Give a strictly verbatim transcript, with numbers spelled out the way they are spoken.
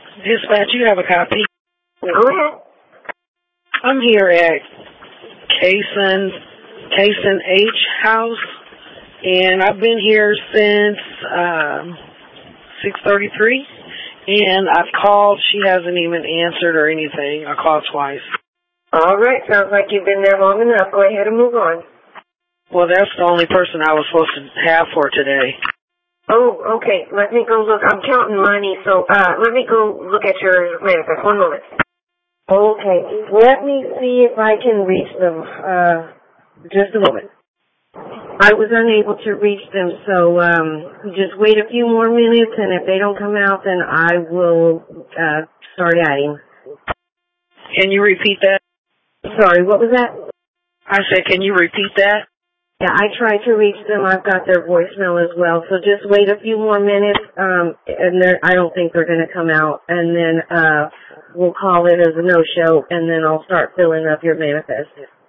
Dispatch, you have a copy. Go ahead. I'm here at Kaysen, Kaysen H House, and I've been here since um, six thirty-three, and I've called. She hasn't even answered or anything. I called twice. All right, sounds like you've been there long enough. Go ahead and move on. Well, that's the only person I was supposed to have for today. Oh, okay. Let me go look. I'm counting money, so uh, let me go look at your manifest. One moment. Okay, let me see if I can reach them. Uh, just a moment. I was unable to reach them, so um, just wait a few more minutes, and if they don't come out, then I will uh, start adding. Can you repeat that? Sorry, what was that? I said, can you repeat that? Yeah, I tried to reach them. I've got their voicemail as well. So just wait a few more minutes, um, and I don't think they're going to come out. And then uh, we'll call it as a no-show, and then I'll start filling up your manifest.